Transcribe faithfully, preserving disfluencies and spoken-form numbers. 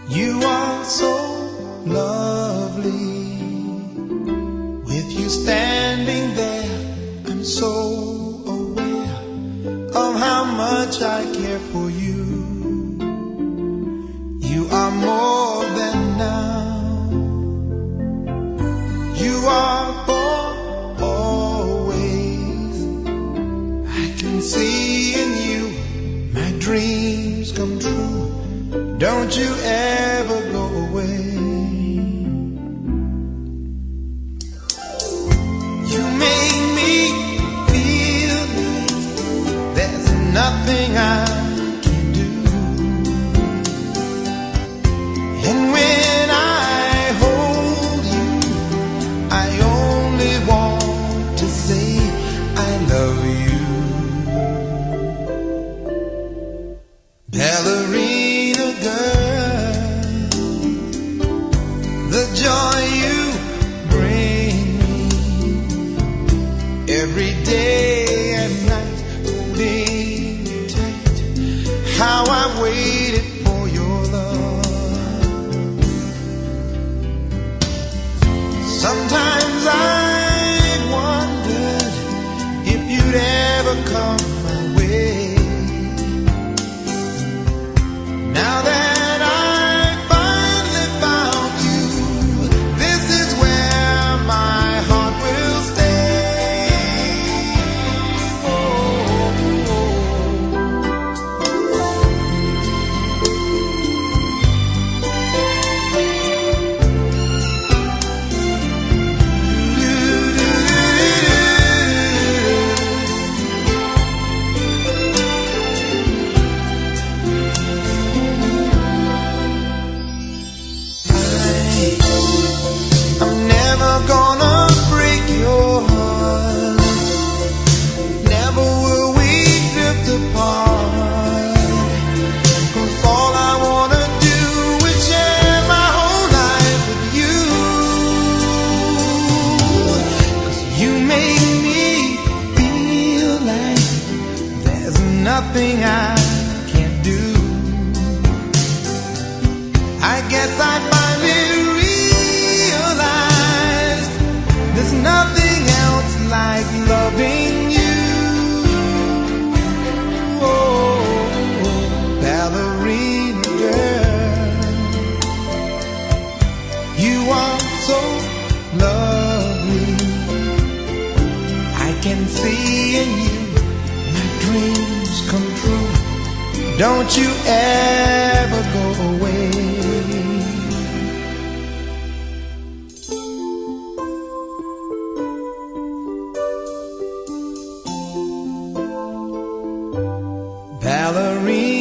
You are so lovely. With you standing there, I'm so aware of how much I care for you. You are more than now. You are for always. I can see in you my dreams come true. Don't you ever go away. You make me feel like there's nothing I can do. And when I hold you, I only want to say I love you. Ballerina girl, the joy you bring me every day and night, holding you tight. How I've waited for your love. Sometimes I've wondered if you'd ever come my way. Now that I finally found you, this is where my heart will stay. Oh, oh, oh. I'm never gonna break your heart. Never will we drift apart. 'Cause all I wanna do is share my whole life with you. 'Cause you make me feel like there's nothing I can't do. I guess I finally realized there's nothing else like loving you. Oh, ballerina girl, you are so lovely. I can see in you my dreams come true. Don't you ever go away. Ballerina